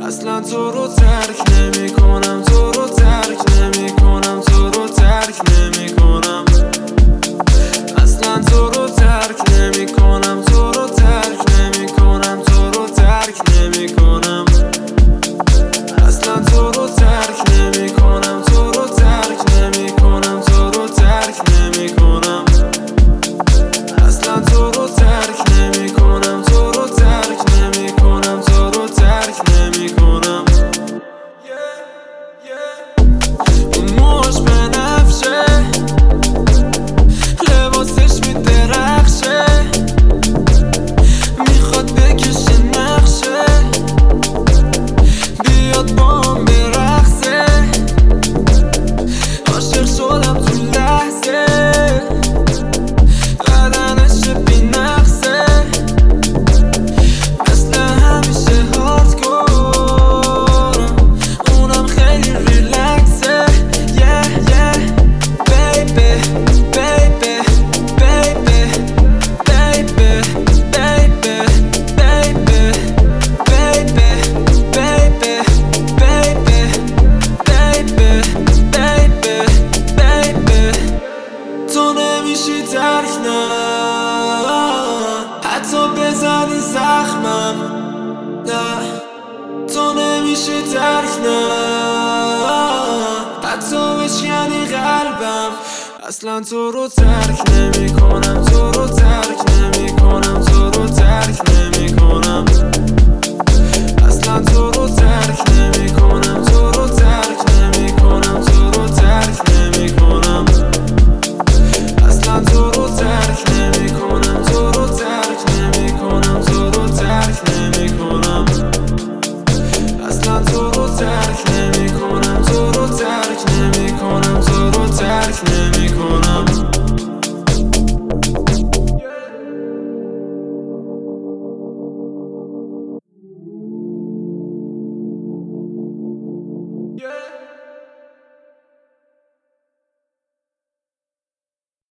اصلا تو رو ترک نمی کنم، تو رو ترک نمی کنم، تو رو ترک نمی کنم، اصلا تو رو ترک نمی کنم، تو رو ترک نمی کنم، تو رو ترک نمی کنم، اصلا تو رو ترک نمی کنم، تو رو ترک نمی کنم، تو رو ترک نمی کنم، اصلا تو رو ترک نمی کنم، تو رو ترک نمی کنم، تو رو ترک نمی کنم. اون موش بنفشه، لباسش میدرخشه، میخواد بکشه نقشه، بیاد با هم برقصه، عاشق شدم تو لحظه، بدنش بی نقصه، مثل همیشه هاردکورم، اونم خیلی ریلکسه. Baby, baby, baby, baby, baby, baby, baby, baby, baby, baby, baby. تو نمیشی ترک نه، حتی بزنی زخمم نه، تو نمیشی ترک نه، حتی بشکنی قلبم، اصلا تو رو ترک نمی کنم، تو رو ترک نمی کنم، تو رو ترک نمی کنم، اصلا تو رو